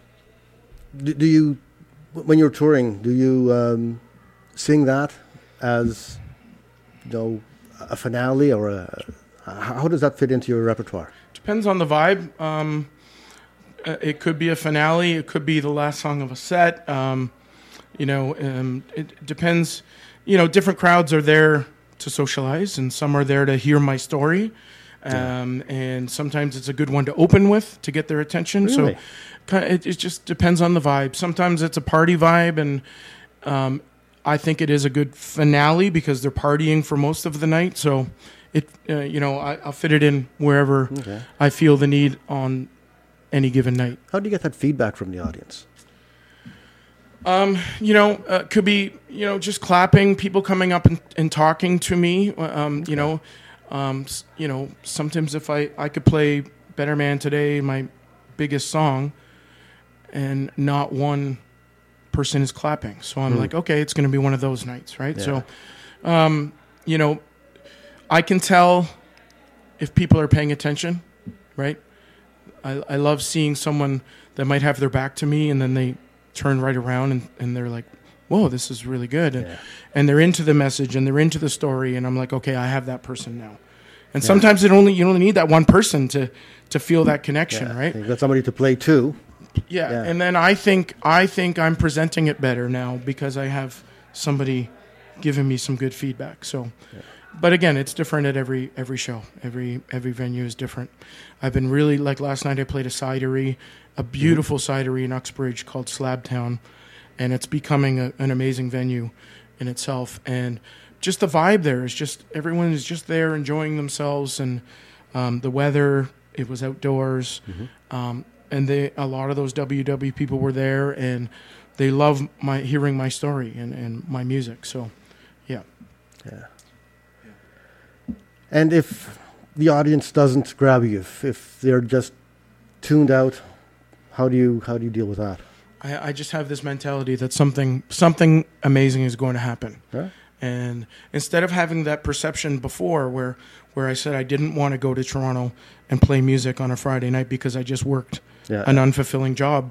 do, do you, when you're touring, do you um, sing that as, you know, a finale, or a, how does that fit into your repertoire? Depends on the vibe. Um, uh, it could be a finale. It could be the last song of a set. Um, you know, um, it depends. You know, different crowds are there to socialize, and some are there to hear my story. Um, yeah. And sometimes it's a good one to open with to get their attention. Really? So it, it just depends on the vibe. Sometimes it's a party vibe, and um, I think it is a good finale because they're partying for most of the night. So it, uh, you know, I, I'll fit it in wherever Okay. I feel the need on any given night. How do you get that feedback from the audience? Um, you know, uh, could be, you know, just clapping, people coming up and, and talking to me. Um, Okay. You know, um, s- you know, sometimes if I, I could play Better Man Today, my biggest song, and not one person is clapping. So I'm Hmm. like, okay, it's going to be one of those nights, right? Yeah. So, um, you know, I can tell if people are paying attention, right? I, I love seeing someone that might have their back to me and then they turn right around and, and they're like, whoa, this is really good. And, Yeah. and they're into the message and they're into the story. And I'm like, okay, I have that person now. And Yeah. sometimes it only, you only need that one person to, to feel that connection, Yeah. right? You've got somebody to play to. Yeah. Yeah. And then I think, I think I'm presenting it better now because I have somebody giving me some good feedback. So, Yeah. but again, it's different at every, every show. Every, every venue is different. I've been really, like last night I played a cidery, a beautiful cidery in Uxbridge called Slabtown. And it's becoming a, an amazing venue in itself. And just the vibe there is just, everyone is just there enjoying themselves. And um, the weather, it was outdoors. Mm-hmm. Um, and they, a lot of those W W people were there. And they love my hearing my story and, and my music. So, yeah. Yeah. And if the audience doesn't grab you, if, if they're just tuned out, how do you how do you deal with that? I, I just have this mentality that something something amazing is going to happen. Yeah. And instead of having that perception before where where I said I didn't want to go to Toronto and play music on a Friday night because I just worked Yeah. an unfulfilling job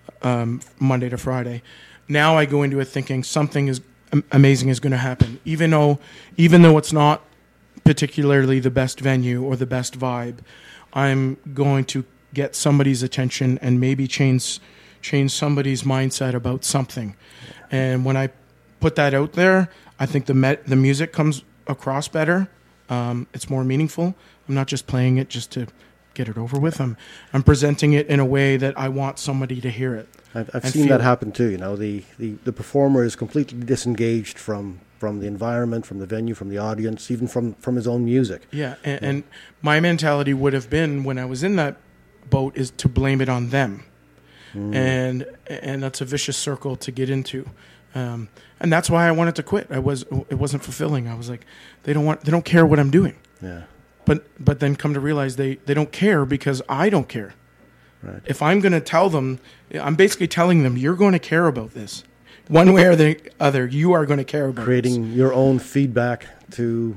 um, Monday to Friday, now I go into it thinking something is am- amazing is going to happen. Even though even though it's not particularly the best venue or the best vibe, I'm going to get somebody's attention and maybe change change somebody's mindset about something. And when I put that out there, I think the met, the music comes across better. Um, it's more meaningful. I'm not just playing it just to get it over with. I'm I'm presenting it in a way that I want somebody to hear it. I've, I've and seen feel that it. happen too. You know, the, the, the performer is completely disengaged from, from the environment, from the venue, from the audience, even from, from his own music. Yeah, and, and my mentality would have been when I was in that boat is to blame it on them. Mm. And and that's a vicious circle to get into, um, and that's why I wanted to quit. I was it wasn't fulfilling. I was like, they don't want they don't care what I'm doing. Yeah. But but then come to realize they, they don't care because I don't care. Right. If I'm going to tell them, I'm basically telling them you're going to care about this, one way or the other. You are going to care about Creating this. your own feedback to,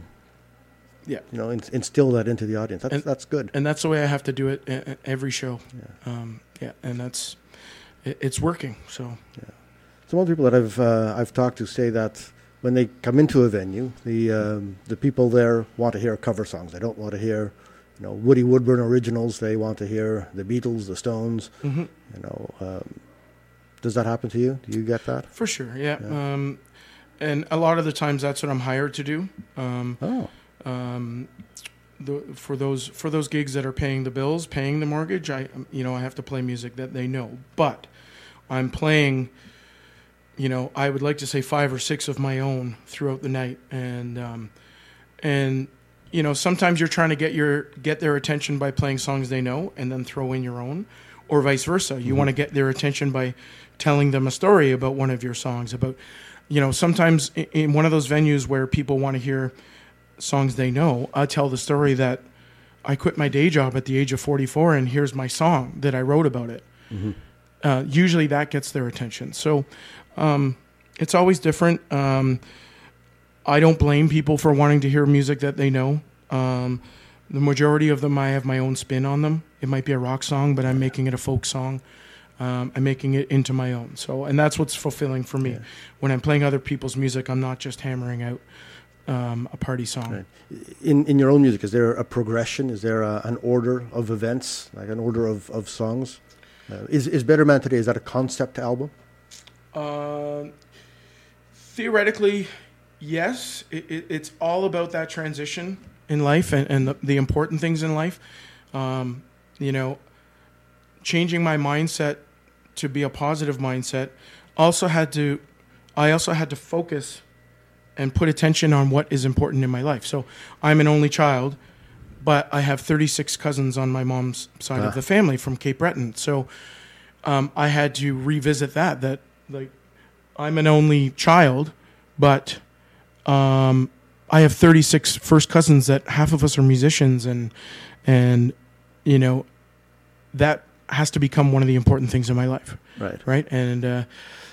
Yeah. you know, in, instill that into the audience. That's And- that's good. And that's the way I have to do it e- e- every show. Yeah. Um, yeah, and that's it, it's working. So Some other people that I've uh, I've talked to say that when they come into a venue, the um, the people there want to hear cover songs. They don't want to hear, you know, Woody Woodburn originals. They want to hear the Beatles, the Stones. mhm. You know, um, does that happen to you? Do you get that? For sure, yeah. Yeah. Um, and a lot of the times that's what I'm hired to do. Um, Oh, um, the, for those for those gigs that are paying the bills, paying the mortgage, I you know I have to play music that they know. But I'm playing, you know, I would like to say five or six of my own throughout the night, and um, and you know sometimes you're trying to get your get their attention by playing songs they know, and then throw in your own, or vice versa. You mm-hmm. want to get their attention by telling them a story about one of your songs. About, you know, sometimes in, in one of those venues where people want to hear songs they know, I tell the story that I quit my day job at the age of forty-four, and here's my song that I wrote about it. Mm-hmm. Uh, usually that gets their attention. So um, it's always different. Um, I don't blame people for wanting to hear music that they know. Um, the majority of them, I have my own spin on them. It might be a rock song, but I'm making it a folk song. Um, I'm making it into my own. So, and that's what's fulfilling for me. Yeah. When I'm playing other people's music, I'm not just hammering out um, a party song. Right. In in your own music, is there a progression? Is there a, an order of events, like an order of, of songs? Uh, is is Better Man Today, is that a concept album? Uh, theoretically, yes. It, it, it's all about that transition in life and, and the, the important things in life. Um, you know, changing my mindset to be a positive mindset. Also had to, I also had to focus and put attention on what is important in my life. So I'm an only child, but I have thirty-six cousins on my mom's side ah. of the family from Cape Breton. So um, I had to revisit that, that like I'm an only child, but um, I have thirty-six first cousins that half of us are musicians, and, and you know, that has to become one of the important things in my life. Right. Right. And, uh,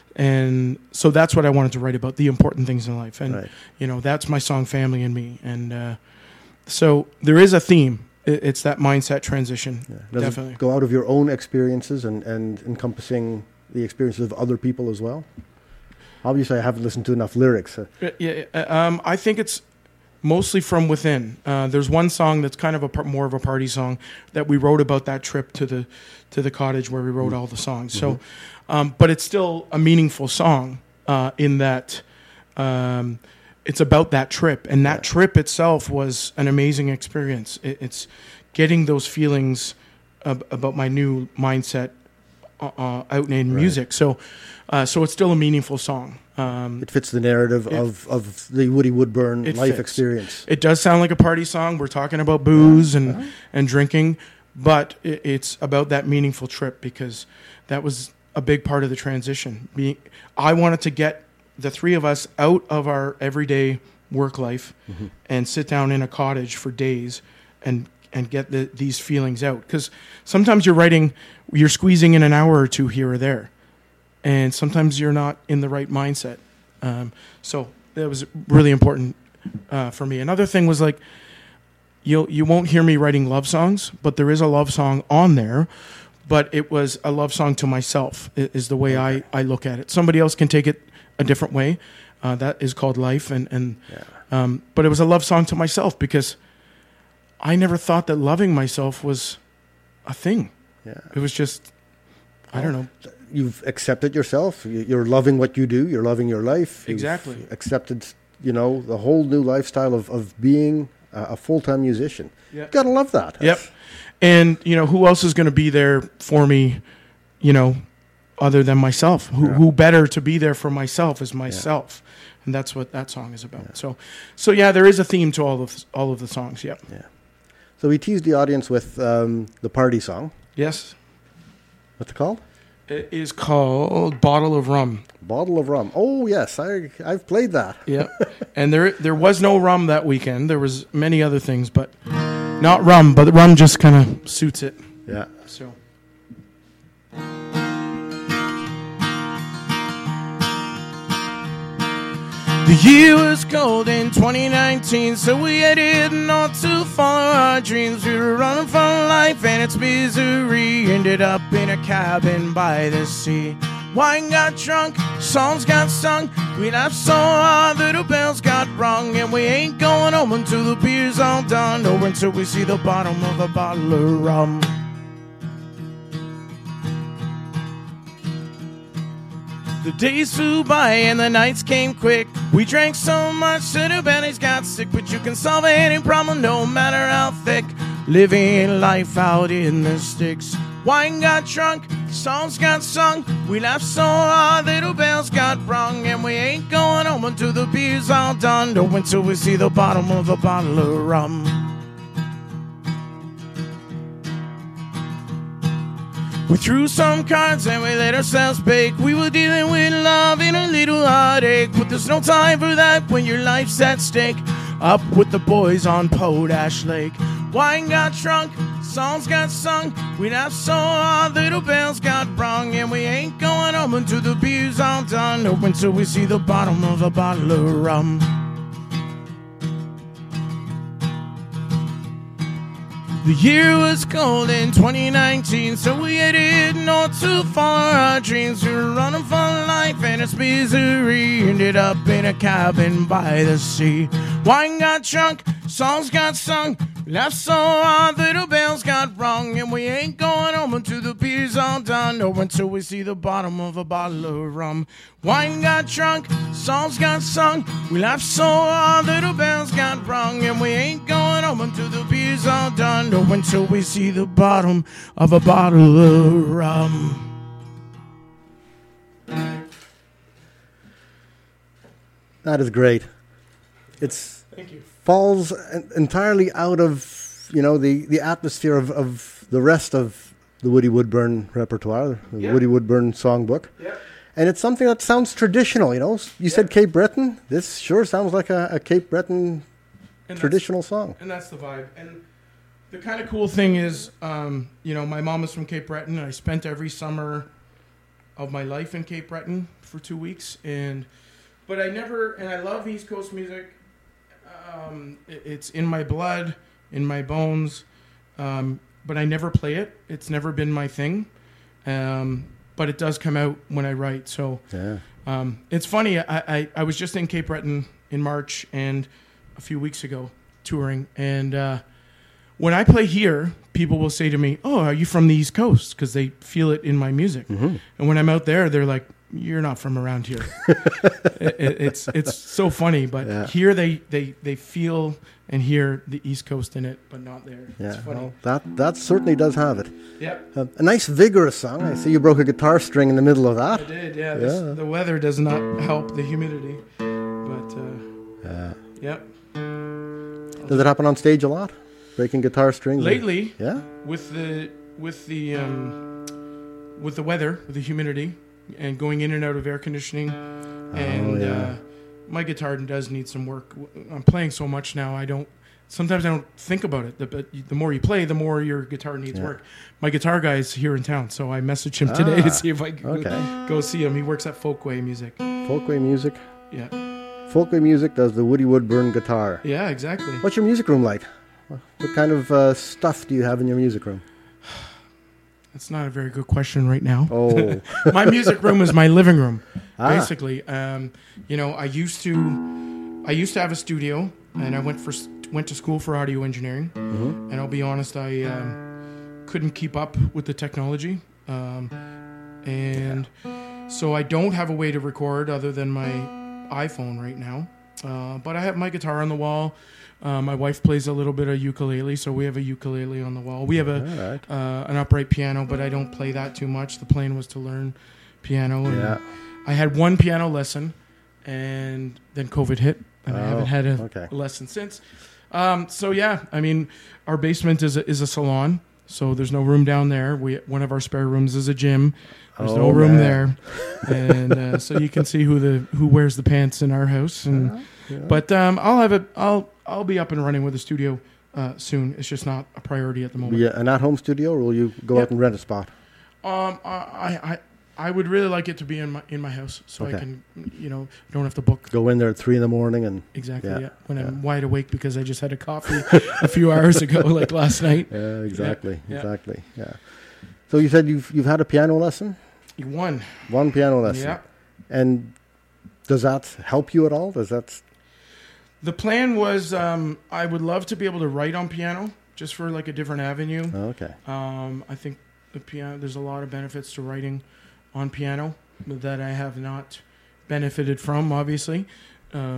and so that's what I wanted to write about, the important things in life. And, right. you know, that's my song, Family and Me. And, uh, so there is a theme. It's that mindset transition. Yeah. Does definitely. It go out of your own experiences and, and encompassing the experiences of other people as well? Obviously, I haven't listened to enough lyrics. So. Yeah, um, I think it's mostly from within. Uh, there's one song that's kind of a par- more of a party song that we wrote about that trip to the to the cottage where we wrote mm-hmm. all the songs. Mm-hmm. So, um, but it's still a meaningful song uh, in that. Um, It's about that trip, and that yeah. trip itself was an amazing experience. It, it's getting those feelings ab- about my new mindset uh, uh, out in right. music. So, uh, so it's still a meaningful song. Um, it fits the narrative it, of, of the Woody Woodburn life fits. experience. It does sound like a party song. We're talking about booze yeah. and uh-huh. and drinking, but it, it's about that meaningful trip, because that was a big part of the transition. Being, I wanted to get the three of us out of our everyday work life mm-hmm. and sit down in a cottage for days and and get the, these feelings out. Because sometimes you're writing, you're squeezing in an hour or two here or there, and sometimes you're not in the right mindset. Um, so that was really important uh, for me. Another thing was like, you you won't hear me writing love songs, but there is a love song on there. But it was a love song to myself, is the way okay. I, I look at it. Somebody else can take it a different way. Uh, that is called life. And, and yeah. um, but it was a love song to myself, because I never thought that loving myself was a thing. Yeah. It was just, I don't know. You've accepted yourself. You're loving what you do. You're loving your life. You've exactly. accepted, you know, the whole new lifestyle of, of being a, a full-time musician. Yep. You gotta love that. Yep. And, you know, who else is going to be there for me, you know, other than myself? Who yeah. who better to be there for myself is myself. Yeah. And that's what that song is about. Yeah. So, so yeah, there is a theme to all of all of the songs, yep. Yeah. So we teased the audience with um, the party song. Yes. What's it called? It is called Bottle of Rum. Bottle of Rum. Oh, yes, I, I've played that. Yeah. And there there was no rum that weekend. There was many other things, but... Not rum, but the rum just kind of suits it. Yeah. So. The year was cold in twenty nineteen, so we headed not to follow our dreams. We were running from life and its misery. Ended up in a cabin by the sea. Wine got drunk, songs got sung. We laughed so hard that the bells got rung. And we ain't going home until the beer's all done, or until we see the bottom of a bottle of rum. The days flew by and the nights came quick. We drank so much that our bellies got sick, but you you can solve any problem, no matter how thick. Living life out in the sticks. Wine got drunk, songs got sung. We laughed so hard, little bells got rung. And we ain't going home until the beer's all done. Don't wait till we see the bottom of a bottle of rum. We threw some cards and we let ourselves bake. We were dealing with love in a little heartache. But there's no time for that when your life's at stake. Up with the boys on Potash Lake. Wine got drunk, songs got sung. We laughed so hard, little bells got rung. And we ain't going home until the beer's all done. Open until we see the bottom of a bottle of rum. The year was cold in twenty nineteen, so we headed north to follow our dreams. We were running for life and its misery. Ended up in a cabin by the sea. Wine got drunk, songs got sung. Laughed so hard, little bells got rung. And we ain't going home until the beer's all done. Or until we see the bottom of a bottle of rum. Wine got drunk, songs got sung. We laughed so hard, little bells got rung. And we ain't going home until the beer's all done. Or until we see the bottom of a bottle of rum. That is great. It's Thank you. Falls entirely out of, you know, the, the atmosphere of, of the rest of the Woody Woodburn repertoire, the Yeah. Woody Woodburn songbook. Yeah. And it's something that sounds traditional, you know. You Yeah. said Cape Breton. This sure sounds like a, a Cape Breton And traditional song. And that's the vibe. And the kind of cool thing is, um, you know, my mom is from Cape Breton, and I spent every summer of my life in Cape Breton for two weeks. And but I never, and I love East Coast music. Um, it, it's in my blood, in my bones. Um, but I never play it. It's never been my thing. Um, but it does come out when I write. So Yeah. um, it's funny. I, I, I was just in Cape Breton in March and a few weeks ago touring. And uh, when I play here, people will say to me, "Oh, are you from the East Coast?" Because they feel it in my music. Mm-hmm. And when I'm out there, they're like, "You're not from around here." it, it, it's it's so funny. But Yeah. here they, they, they feel and hear the East Coast in it, but not there. Yeah, It's funny. well, that, that certainly does have it. Yep. Uh, a nice vigorous song. I see you broke a guitar string in the middle of I that. did, yeah. This, Yeah. The weather does not help the humidity. But, uh, Yeah. yep. Does it happen on stage a lot? Breaking guitar strings? Lately, Yeah? with the with the um, with the weather, with the humidity, and going in and out of air conditioning, and yeah. uh, my guitar does need some work. I'm playing so much now. I don't. Sometimes I don't think about it. The, but the more you play, the more your guitar needs Yeah. work. My guitar guy's here in town, so I messaged him today Ah, to see if I could okay. go see him. He works at Folkway Music. Folkway Music. Yeah, Folkway Music does the Woody Woodburn guitar. yeah, exactly. What's your music room like? What kind of uh, stuff do you have in your music room? That's not a very good question right now. Oh. My music room is my living room, Ah. basically. Um, you know, I used to, I used to have a studio, and I went for went to school for audio engineering. Mhm. And I'll be honest, I um, couldn't keep up with the technology, um, and so I don't have a way to record other than my iPhone right now. Uh, but I have my guitar on the wall. Uh, my wife plays a little bit of ukulele, so we have a ukulele on the wall. We have a All right. uh, an upright piano, but I don't play that too much. The plan was to learn piano. And Yeah. I had one piano lesson, and then COVID hit, and I Oh, haven't had a okay. lesson since. Um, so yeah, I mean, our basement is a, is a salon, so there's no room down there. We one of our spare rooms is a gym. There's no Oh, room man. there, and uh, so you can see who the who wears the pants in our house. And Yeah. but um, I'll have it. I'll I'll be up and running with a studio uh, soon. It's just not a priority at the moment. Be a- an at-home studio, or will you go Yeah. out and rent a spot? Um, I, I I would really like it to be in my in my house, so I Okay. can, you know, don't have to book. Go in there at three in the morning and... Exactly. Yeah, Yeah. When yeah. I'm wide awake because I just had a coffee a few hours ago, like last night. Yeah, exactly, yeah. exactly, yeah. So you said you've you've had a piano lesson? You won. One piano lesson. Yeah. And does that help you at all? Does that... The plan was um, I would love to be able to write on piano, just for like a different avenue. Oh, okay. Um, I think the piano. There's a lot of benefits to writing on piano that I have not benefited from, obviously. Um,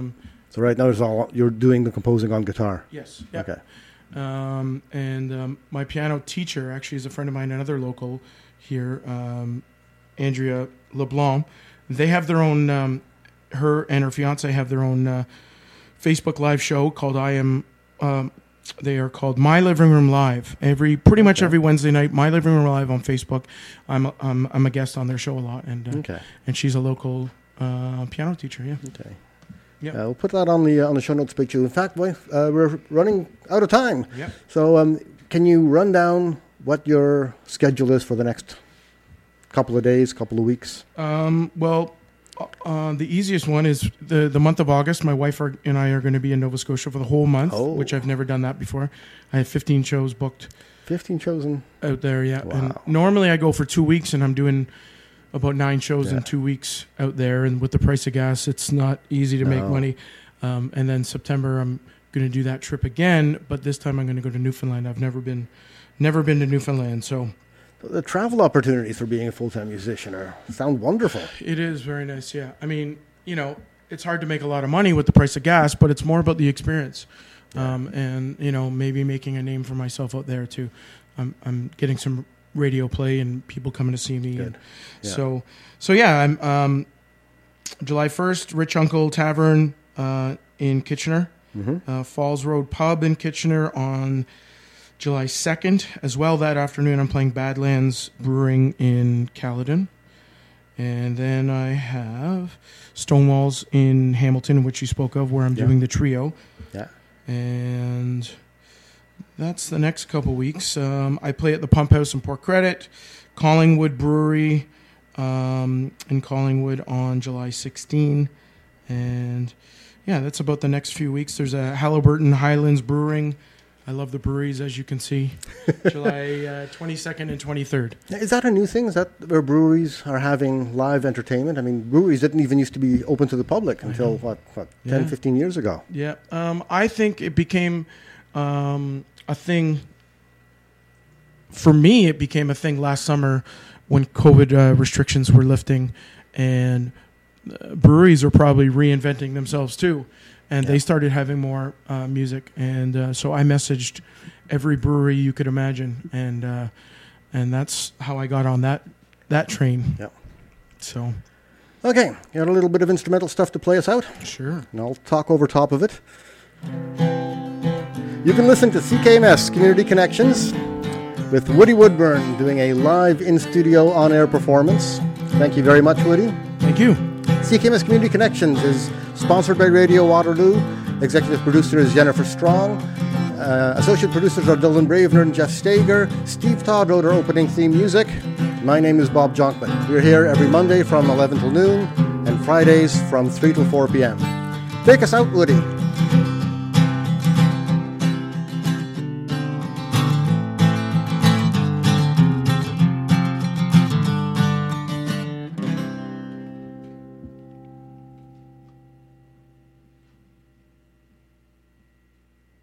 So right now it's all you're doing the composing on guitar. Yes. Yep. Okay. Um, and um, my piano teacher actually is a friend of mine, another local here, um, Andrea LeBlanc. They have their own, um, her and her fiance have their own uh, Facebook live show called I Am, um, they are called My Living Room Live. Every Pretty much Okay. every Wednesday night, My Living Room Live on Facebook. I'm a, I'm, I'm a guest on their show a lot. And uh, Okay. and she's a local uh, piano teacher, yeah. Okay. Yeah. Uh, we'll put that on the uh, on the show notes page too. In fact, wife, uh, we're running out of time. Yeah. So um, can you run down what your schedule is for the next couple of days, couple of weeks? Um, well, uh, the easiest one is the, the month of August. My wife are, and I are going to be in Nova Scotia for the whole month, Oh. which I've never done that before. I have fifteen shows booked fifteen chosen. out there, yeah. Wow. And normally I go for two weeks, and I'm doing about nine shows Yeah. in two weeks out there. And with the price of gas, it's not easy to make No. money. Um, and then September, I'm going to do that trip again, but this time I'm going to go to Newfoundland. I've never been, never been to Newfoundland, so The travel opportunities for being a full-time musician are sound wonderful. it is very nice. Yeah, I mean, you know, it's hard to make a lot of money with the price of gas, but it's more about the experience, um, and you know, maybe making a name for myself out there too. I'm I'm getting some radio play and people coming to see me. Good. And Yeah. So, so yeah, I'm um, July first, Rich Uncle Tavern uh, in Kitchener, Mm-hmm. uh, Falls Road Pub in Kitchener on July second. As well, that afternoon, I'm playing Badlands Brewing in Caledon. And then I have Stonewalls in Hamilton, which you spoke of, where I'm Yeah. doing the trio. Yeah. And that's the next couple weeks. Um, I play at the Pump House in Port Credit, Collingwood Brewery um, in Collingwood on July sixteenth. And yeah, that's about the next few weeks. There's a Halliburton Highlands Brewing. I love the breweries, as you can see. July uh, twenty-second and twenty-third. Is that a new thing? Is that where breweries are having live entertainment? I mean, breweries didn't even used to be open to the public until, what, what ten, Yeah. fifteen years ago. Yeah, um, I think it became um, a thing. For me, it became a thing last summer when COVID uh, restrictions were lifting, and uh, breweries are probably reinventing themselves too, and Yeah. they started having more uh, music. And uh, so I messaged every brewery you could imagine, and uh, and that's how I got on that that train. Yeah. So Okay, you got a little bit of instrumental stuff to play us out, sure. and I'll talk over top of it. You've been listening to C K M S Community Connections with Woody Woodburn doing a live in-studio on-air performance. Thank you very much, Woody. Thank you. C K M S Community Connections is sponsored by Radio Waterloo. Executive producer is Jennifer Strong. Uh, associate producers are Dylan Bravener and Jeff Stager. Steve Todd wrote our opening theme music. My name is Bob Jonkman. We're here every Monday from eleven till noon and Fridays from three till four p.m. Take us out, Woody.